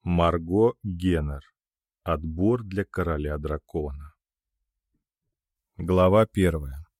Марго Геннер. Отбор для короля дракона. Глава 1.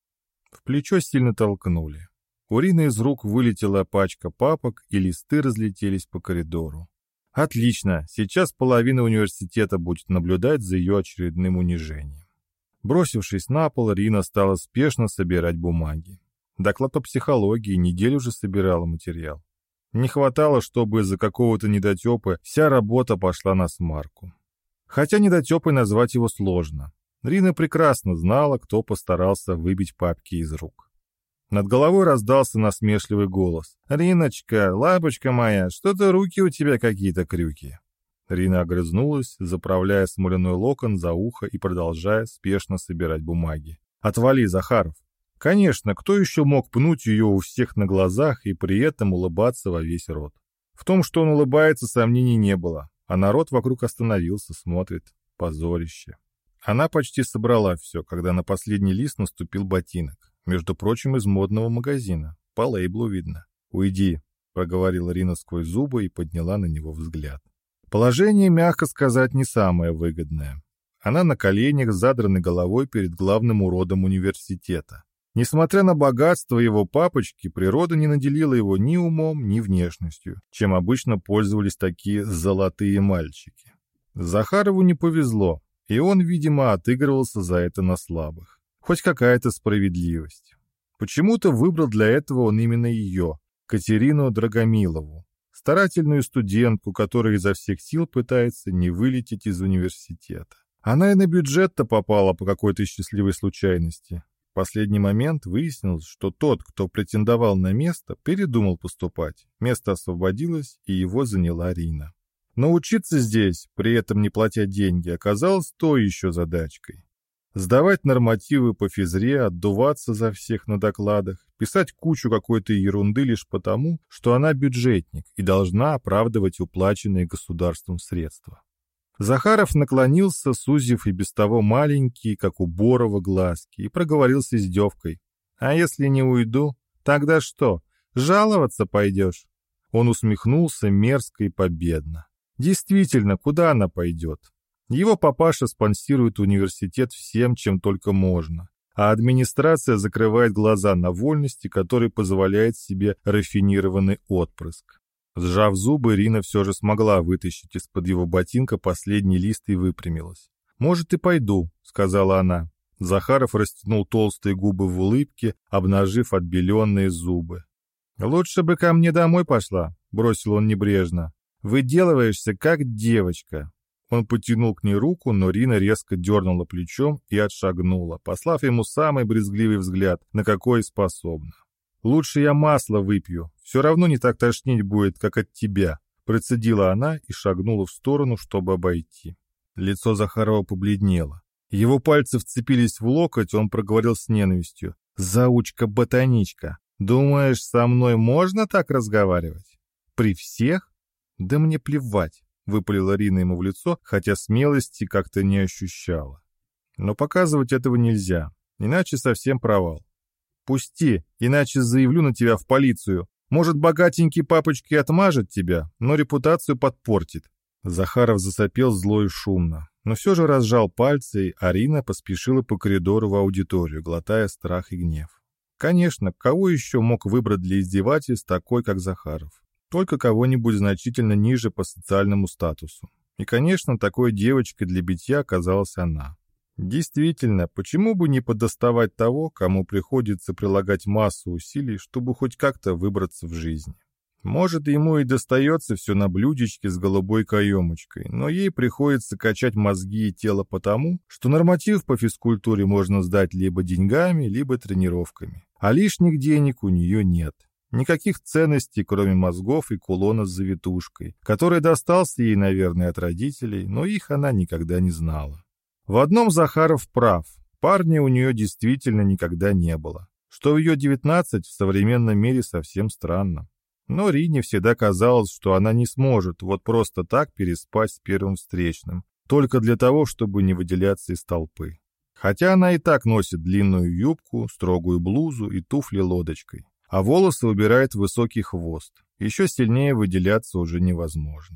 В плечо сильно толкнули. У Рины из рук вылетела пачка папок, и листы разлетелись по коридору. Отлично, сейчас половина университета будет наблюдать за ее очередным унижением. Бросившись на пол, Рина стала спешно собирать бумаги. Доклад по психологии, неделю уже собирала материал. Не хватало, чтобы из-за какого-то недотепы вся работа пошла на смарку. Хотя недотепой назвать его сложно. Рина прекрасно знала, кто постарался выбить папки из рук. Над головой раздался насмешливый голос. «Риночка, лапочка моя, что-то руки у тебя какие-то крюки». Рина огрызнулась, заправляя смоляной локон за ухо и продолжая спешно собирать бумаги. «Отвали, Захаров!» Конечно, кто еще мог пнуть ее у всех на глазах и при этом улыбаться во весь рот? В том, что он улыбается, сомнений не было, а народ вокруг остановился, смотрит. Позорище. Она почти собрала все, когда на последний лист наступил ботинок. Между прочим, из модного магазина. По лейблу видно. «Уйди», — проговорила Рина сквозь зубы и подняла на него взгляд. Положение, мягко сказать, не самое выгодное. Она на коленях с задранной головой перед главным уродом университета. Несмотря на богатство его папочки, природа не наделила его ни умом, ни внешностью, чем обычно пользовались такие золотые мальчики. Захарову не повезло, и он, видимо, отыгрывался за это на слабых. Хоть какая-то справедливость. Почему-то выбрал для этого он именно ее, Катерину Драгомилову, старательную студентку, которая изо всех сил пытается не вылететь из университета. Она и на бюджет-то попала по какой-то счастливой случайности. В последний момент выяснилось, что тот, кто претендовал на место, передумал поступать. Место освободилось, и его заняла Рина. Но учиться здесь, при этом не платя деньги, оказалось той еще задачкой. Сдавать нормативы по физре, отдуваться за всех на докладах, писать кучу какой-то ерунды лишь потому, что она бюджетник и должна оправдывать уплаченные государством средства. Захаров наклонился, сузив и без того маленькие, как у Борова, глазки, и проговорил с издевкой. «А если не уйду? Тогда что, жаловаться пойдешь?» Он усмехнулся мерзко и победно. Действительно, куда она пойдет? Его папаша спонсирует университет всем, чем только можно, а администрация закрывает глаза на вольности, которые позволяет себе рафинированный отпрыск. Сжав зубы, Рина все же смогла вытащить из-под его ботинка последний лист и выпрямилась. «Может, и пойду», — сказала она. Захаров растянул толстые губы в улыбке, обнажив отбеленные зубы. «Лучше бы ко мне домой пошла», — бросил он небрежно. «Выделываешься, как девочка». Он потянул к ней руку, но Рина резко дернула плечом и отшагнула, послав ему самый брезгливый взгляд, на какой способна. «Лучше я масло выпью, все равно не так тошнить будет, как от тебя», процедила она и шагнула в сторону, чтобы обойти. Лицо Захарова побледнело. Его пальцы вцепились в локоть, он проговорил с ненавистью. «Заучка-ботаничка, думаешь, со мной можно так разговаривать? При всех? Да мне плевать», выпалила Рина ему в лицо, хотя смелости как-то не ощущала. Но показывать этого нельзя, иначе совсем провал. «Пусти, иначе заявлю на тебя в полицию. Может, богатенький папочка и отмажет тебя, но репутацию подпортит». Захаров засопел зло и шумно, но все же разжал пальцы, и Арина поспешила по коридору в аудиторию, глотая страх и гнев. Конечно, кого еще мог выбрать для издевательств такой, как Захаров? Только кого-нибудь значительно ниже по социальному статусу. И, конечно, такой девочкой для битья оказалась она. Действительно, почему бы не подоставать того, кому приходится прилагать массу усилий, чтобы хоть как-то выбраться в жизни? Может, ему и достается все на блюдечке с голубой каемочкой, но ей приходится качать мозги и тело потому, что норматив по физкультуре можно сдать либо деньгами, либо тренировками. А лишних денег у нее нет. Никаких ценностей, кроме мозгов и кулона с завитушкой, который достался ей, наверное, от родителей, но их она никогда не знала. В одном Захаров прав. Парня у нее действительно никогда не было. Что в ее 19 в современном мире совсем странно. Но Рине всегда казалось, что она не сможет вот просто так переспать с первым встречным, только для того, чтобы не выделяться из толпы. Хотя она и так носит длинную юбку, строгую блузу и туфли лодочкой, а волосы убирает в высокий хвост. Еще сильнее выделяться уже невозможно.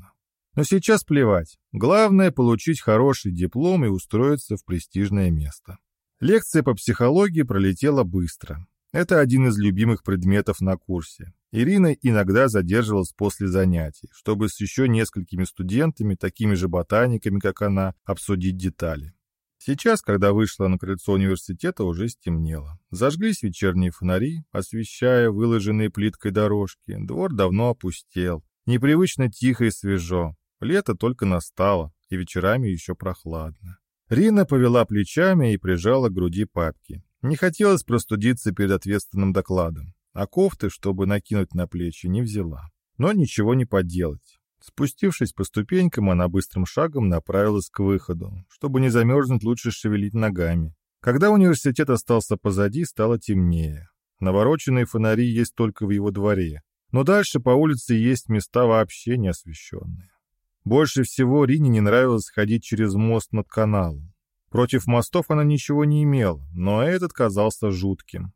Но сейчас плевать. Главное — получить хороший диплом и устроиться в престижное место. Лекция по психологии пролетела быстро. Это один из любимых предметов на курсе. Ирина иногда задерживалась после занятий, чтобы с еще несколькими студентами, такими же ботаниками, как она, обсудить детали. Сейчас, когда вышла на крыльцо университета, уже стемнело. Зажглись вечерние фонари, освещая выложенные плиткой дорожки. Двор давно опустел. Непривычно тихо и свежо. Лето только настало, и вечерами еще прохладно. Рина повела плечами и прижала к груди папки. Не хотелось простудиться перед ответственным докладом, а кофты, чтобы накинуть на плечи, не взяла. Но ничего не поделать. Спустившись по ступенькам, она быстрым шагом направилась к выходу. Чтобы не замерзнуть, лучше шевелить ногами. Когда университет остался позади, стало темнее. Навороченные фонари есть только в его дворе. Но дальше по улице есть места вообще не освещенные. Больше всего Рине не нравилось ходить через мост над каналом. Против мостов она ничего не имела, но этот казался жутким.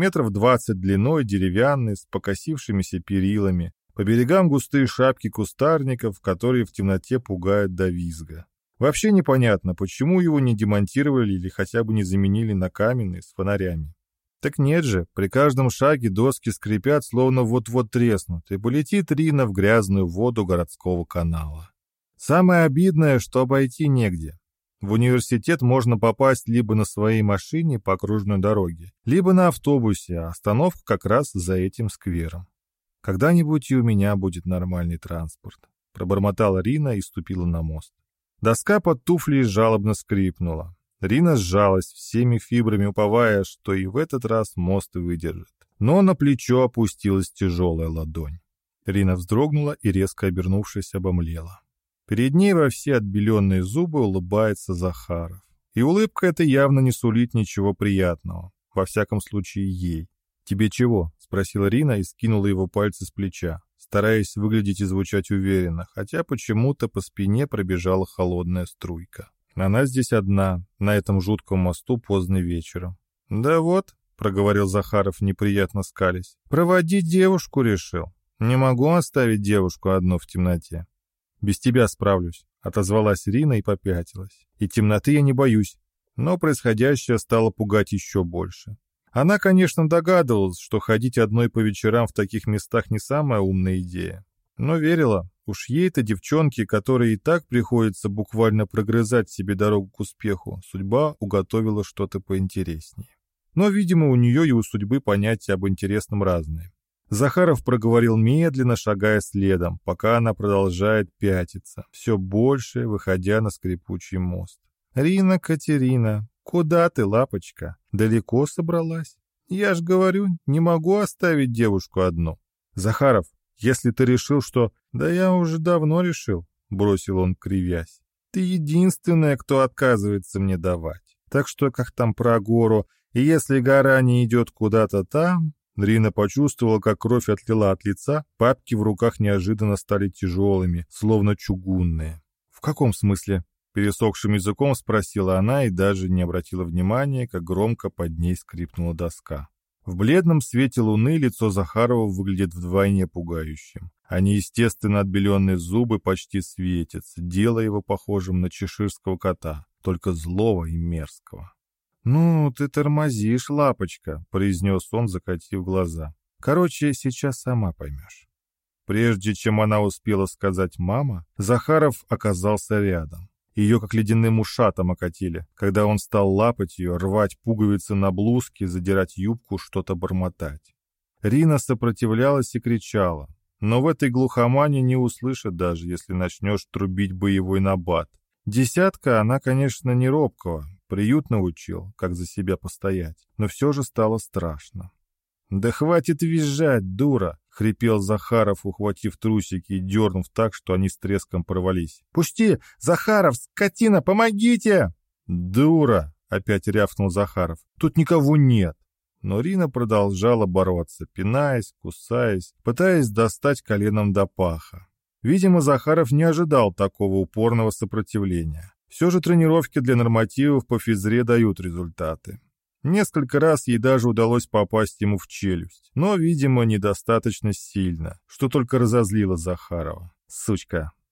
20 метров длиной, деревянный, с покосившимися перилами. По берегам густые шапки кустарников, которые в темноте пугают до визга. Вообще непонятно, почему его не демонтировали или хотя бы не заменили на каменный с фонарями. Так нет же, при каждом шаге доски скрипят, словно вот-вот треснут, и полетит Рина в грязную воду городского канала. Самое обидное, что обойти негде. В университет можно попасть либо на своей машине по окружной дороге, либо на автобусе, а остановка как раз за этим сквером. «Когда-нибудь и у меня будет нормальный транспорт», — пробормотала Рина и ступила на мост. Доска под туфлей жалобно скрипнула. Рина сжалась всеми фибрами, уповая, что и в этот раз мост выдержит. Но на плечо опустилась тяжелая ладонь. Рина вздрогнула и, резко обернувшись, обомлела. Перед ней во все отбеленные зубы улыбается Захаров. И улыбка эта явно не сулит ничего приятного, во всяком случае ей. «Тебе чего?» — спросила Рина и скинула его пальцы с плеча, стараясь выглядеть и звучать уверенно, хотя почему-то по спине пробежала холодная струйка. Она здесь одна, на этом жутком мосту поздно вечером. «Да вот», — проговорил Захаров, неприятно скалясь, — «проводить девушку решил. Не могу оставить девушку одну в темноте». «Без тебя справлюсь», — отозвалась Рина и попятилась. «И темноты я не боюсь». Но происходящее стало пугать еще больше. Она, конечно, догадывалась, что ходить одной по вечерам в таких местах не самая умная идея. Но верила, уж ей-то девчонке, которой и так приходится буквально прогрызать себе дорогу к успеху, судьба уготовила что-то поинтереснее. Но, видимо, у нее и у судьбы понятия об интересном разные. Захаров проговорил медленно, шагая следом, пока она продолжает пятиться, все больше выходя на скрипучий мост. «Рина, Катерина, куда ты, лапочка? Далеко собралась? Я ж говорю, не могу оставить девушку одну». «Захаров, если ты решил, что...» «Да я уже давно решил», — бросил он, кривясь. «Ты единственная, кто отказывается мне давать. Так что, как там про гору, и если гора не идет куда-то там...» Рина почувствовала, как кровь отлила от лица, папки в руках неожиданно стали тяжелыми, словно чугунные. «В каком смысле?» — пересохшим языком спросила она и даже не обратила внимания, как громко под ней скрипнула доска. В бледном свете луны лицо Захарова выглядит вдвойне пугающим, а неестественно отбеленные зубы почти светятся, делая его похожим на чеширского кота, только злого и мерзкого. «Ну, ты тормозишь, лапочка», — произнес он, закатив глаза. «Короче, сейчас сама поймешь». Прежде чем она успела сказать «мама», Захаров оказался рядом. Ее как ледяным ушатом окатили, когда он стал лапать ее, рвать пуговицы на блузке, задирать юбку, что-то бормотать. Рина сопротивлялась и кричала, но в этой глухомане не услышит даже, если начнешь трубить боевой набат. Десятка она, конечно, не робкого, приют научил, как за себя постоять, но все же стало страшно. «Да хватит визжать, дура!» — хрипел Захаров, ухватив трусики и дернув так, что они с треском порвались. «Пусти! Захаров, скотина, помогите!» «Дура!» — опять рявкнул Захаров. «Тут никого нет!» Но Рина продолжала бороться, пинаясь, кусаясь, пытаясь достать коленом до паха. Видимо, Захаров не ожидал такого упорного сопротивления. Все же тренировки для нормативов по физре дают результаты. Несколько раз ей даже удалось попасть ему в челюсть, но, видимо, недостаточно сильно, что только разозлило Захарова. «Сучка!» —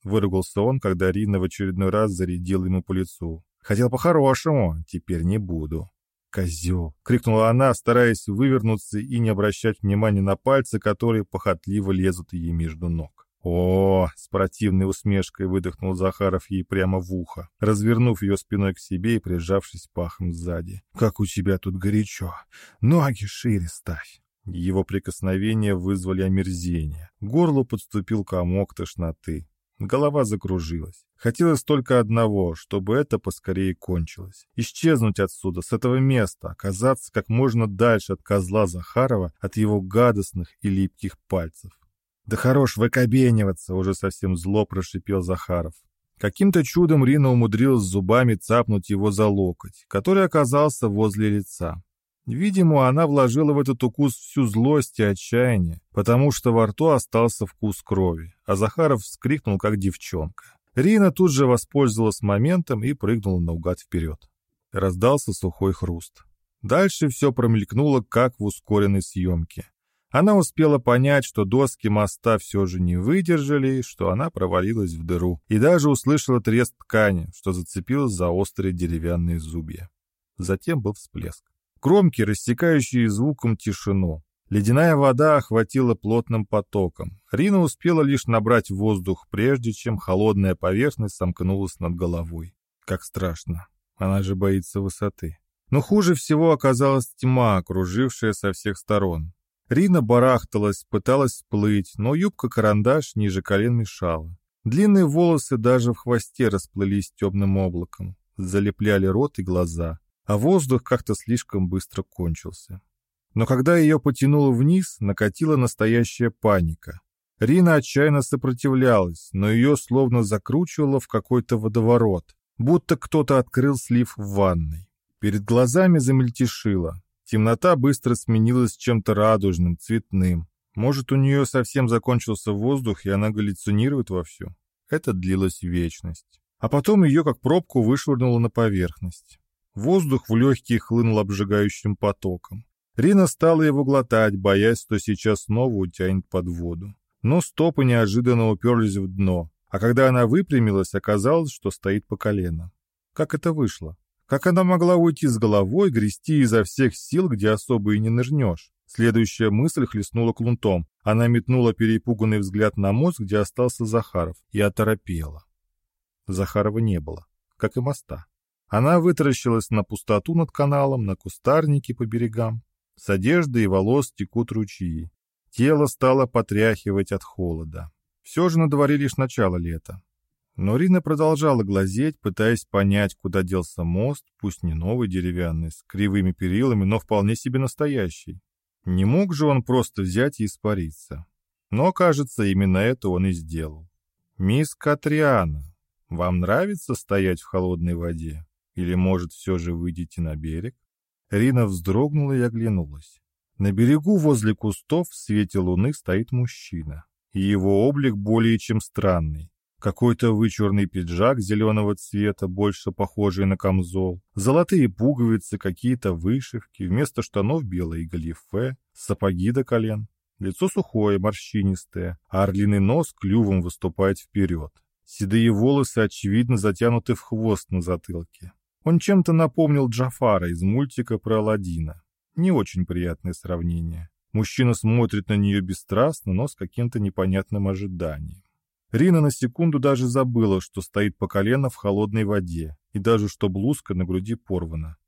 выругался он, когда Рина в очередной раз зарядила ему по лицу. «Хотел по-хорошему, теперь не буду». «Козел!» — крикнула она, стараясь вывернуться и не обращать внимания на пальцы, которые похотливо лезут ей между ног. «О!» — с противной усмешкой выдохнул Захаров ей прямо в ухо, развернув ее спиной к себе и прижавшись пахом сзади. «Как у тебя тут горячо! Ноги шире ставь!» Его прикосновения вызвали омерзение. К горлу подступил комок тошноты. Голова закружилась. Хотелось только одного, чтобы это поскорее кончилось. Исчезнуть отсюда, с этого места, оказаться как можно дальше от козла Захарова, от его гадостных и липких пальцев. «Да хорош выкобениваться!» — уже совсем зло прошипел Захаров. Каким-то чудом Рина умудрилась зубами цапнуть его за локоть, который оказался возле лица. Видимо, она вложила в этот укус всю злость и отчаяние, потому что во рту остался вкус крови, а Захаров вскрикнул, как девчонка. Рина тут же воспользовалась моментом и прыгнула наугад вперед. Раздался сухой хруст. Дальше все промелькнуло, как в ускоренной съемке. Она успела понять, что доски моста все же не выдержали, что она провалилась в дыру, и даже услышала треск ткани, что зацепилась за острые деревянные зубья. Затем был всплеск. Громкий, рассекающий звуком тишину. Ледяная вода охватила плотным потоком. Рина успела лишь набрать воздух, прежде чем холодная поверхность сомкнулась над головой. Как страшно. Она же боится высоты. Но хуже всего оказалась тьма, окружившая со всех сторон. Рина барахталась, пыталась всплыть, но юбка-карандаш ниже колен мешала. Длинные волосы даже в хвосте расплылись темным облаком, залепляли рот и глаза, а воздух как-то слишком быстро кончился. Но когда ее потянуло вниз, накатила настоящая паника. Рина отчаянно сопротивлялась, но ее словно закручивало в какой-то водоворот, будто кто-то открыл слив в ванной. Перед глазами замельтешило. Темнота быстро сменилась чем-то радужным, цветным. Может, у нее совсем закончился воздух, и она галлюцинирует вовсю? Это длилось вечность. А потом ее как пробку вышвырнуло на поверхность. Воздух в легкие хлынул обжигающим потоком. Рина стала его глотать, боясь, что сейчас снова утянет под воду. Но стопы неожиданно уперлись в дно, а когда она выпрямилась, оказалось, что стоит по колено. Как это вышло? Как она могла уйти с головой, грести изо всех сил, где особо и не нырнешь? Следующая мысль хлестнула клунтом. Она метнула перепуганный взгляд на мост, где остался Захаров, и оторопела. Захарова не было, как и моста. Она вытаращилась на пустоту над каналом, на кустарники по берегам. С одежды и волос текут ручьи. Тело стало потряхивать от холода. Все же на дворе лишь начало лета. Но Рина продолжала глазеть, пытаясь понять, куда делся мост, пусть не новый деревянный, с кривыми перилами, но вполне себе настоящий. Не мог же он просто взять и испариться. Но, кажется, именно это он и сделал. «Мисс Катриана, вам нравится стоять в холодной воде? Или, может, все же выйдете на берег?» Рина вздрогнула и оглянулась. На берегу возле кустов в свете луны стоит мужчина. И его облик более чем странный. Какой-то вычурный пиджак зеленого цвета, больше похожий на камзол, золотые пуговицы, какие-то вышивки, вместо штанов белые галифе, сапоги до колен. Лицо сухое, морщинистое, а орлиный нос клювом выступает вперед. Седые волосы, очевидно, затянуты в хвост на затылке. Он чем-то напомнил Джафара из мультика про Аладдина. Не очень приятное сравнение. Мужчина смотрит на нее бесстрастно, но с каким-то непонятным ожиданием. Рина на секунду даже забыла, что стоит по колено в холодной воде, и даже что блузка на груди порвана.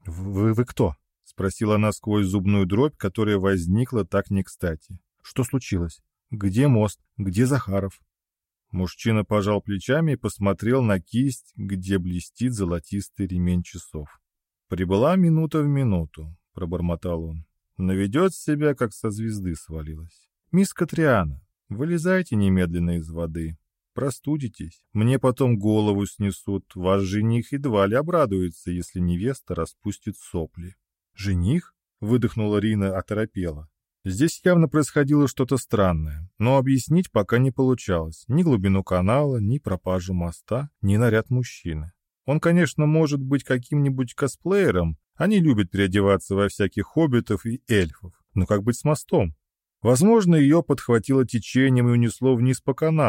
«Вы кто?» — спросила она сквозь зубную дробь, которая возникла так не кстати. «Что случилось? Где мост? Где Захаров?» Мужчина пожал плечами и посмотрел на кисть, где блестит золотистый ремень часов. «Прибыла минута в минуту», — пробормотал он, «но ведет себя, как со звезды свалилась. Мисс Катриана, вылезайте немедленно из воды. Простудитесь. Мне потом голову снесут. Ваш жених едва ли обрадуется, если невеста распустит сопли». «Жених?» — выдохнула Рина, оторопела. Здесь явно происходило что-то странное, но объяснить пока не получалось. Ни глубину канала, ни пропажу моста, ни наряд мужчины. Он, конечно, может быть каким-нибудь косплеером. Они любят переодеваться во всяких хоббитов и эльфов. Но как быть с мостом? Возможно, ее подхватило течением и унесло вниз по каналу,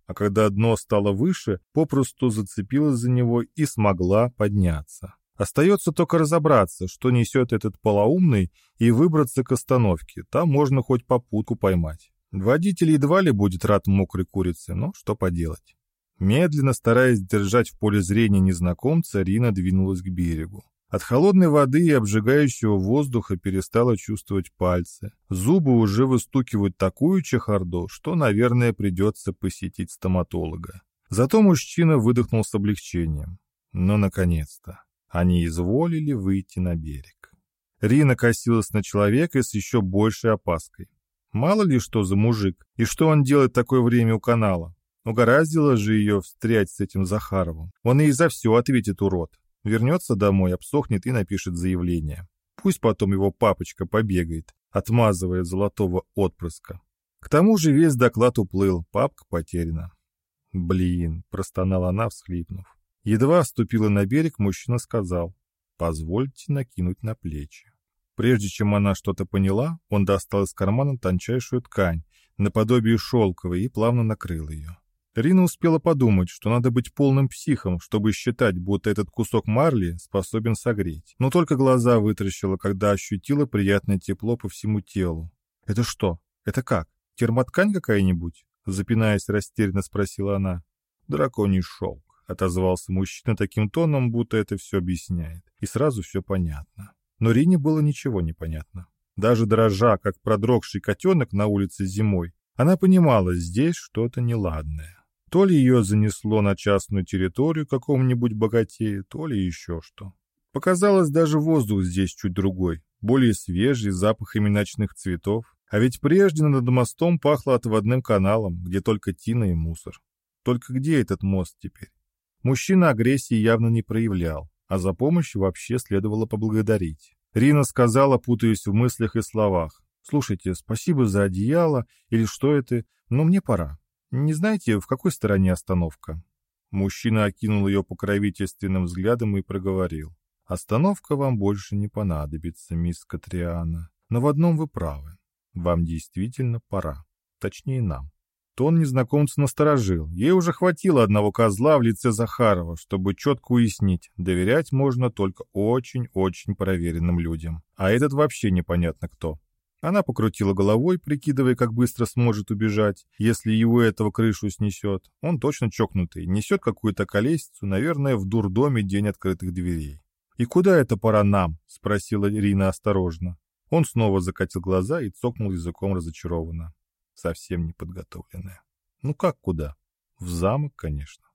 а когда дно стало выше, попросту зацепилась за него и смогла подняться. Остается только разобраться, что несет этот полоумный, и выбраться к остановке. Там можно хоть попутку поймать. Водитель едва ли будет рад мокрой курице, но что поделать. Медленно, стараясь держать в поле зрения незнакомца, Рина двинулась к берегу. От холодной воды и обжигающего воздуха перестала чувствовать пальцы. Зубы уже выстукивают такую чехарду, что, наверное, придется посетить стоматолога. Зато мужчина выдохнул с облегчением. Но, наконец-то, они изволили выйти на берег. Рина косилась на человека с еще большей опаской. Мало ли что за мужик, и что он делает в такое время у канала. Угораздило же ее встрять с этим Захаровым. Он ей за все ответит, урод. Вернется домой, обсохнет и напишет заявление. Пусть потом его папочка побегает, отмазывая золотого отпрыска. К тому же весь доклад уплыл, папка потеряна. «Блин», — простонала она, всхлипнув. Едва ступила на берег, мужчина сказал: «Позвольте накинуть на плечи». Прежде чем она что-то поняла, он достал из кармана тончайшую ткань, наподобие шелковой, и плавно накрыл ее. Рина успела подумать, что надо быть полным психом, чтобы считать, будто этот кусок марли способен согреть. Но только глаза вытаращила, когда ощутила приятное тепло по всему телу. «Это что? Это как? Термоткань какая-нибудь?» Запинаясь, растерянно спросила она. «Драконий шелк», — отозвался мужчина таким тоном, будто это все объясняет. И сразу все понятно. Но Рине было ничего не понятно. Даже дрожа, как продрогший котенок на улице зимой, она понимала, здесь что-то неладное. То ли ее занесло на частную территорию какому-нибудь богатею, то ли еще что. Показалось, даже воздух здесь чуть другой, более свежий, с запахами ночных цветов. А ведь прежде над мостом пахло отводным каналом, где только тина и мусор. Только где этот мост теперь? Мужчина агрессии явно не проявлял, а за помощь вообще следовало поблагодарить. Рина сказала, путаясь в мыслях и словах: «Слушайте, спасибо за одеяло, или что это, но мне пора. Не знаете, в какой стороне остановка?» Мужчина окинул ее покровительственным взглядом и проговорил: «Остановка вам больше не понадобится, мисс Катриана. Но в одном вы правы. Вам действительно пора. Точнее, нам». Тон незнакомца насторожил. Ей уже хватило одного козла в лице Захарова, чтобы четко уяснить, доверять можно только очень-очень проверенным людям. А этот вообще непонятно кто. Она покрутила головой, прикидывая, как быстро сможет убежать, если его этого крышу снесет. Он точно чокнутый, несет какую-то колесицу, наверное, в дурдоме день открытых дверей. «И куда это пора нам?» — спросила Ирина осторожно. Он снова закатил глаза и цокнул языком разочарованно. Совсем неподготовленная. «Ну как куда?» «В замок, конечно».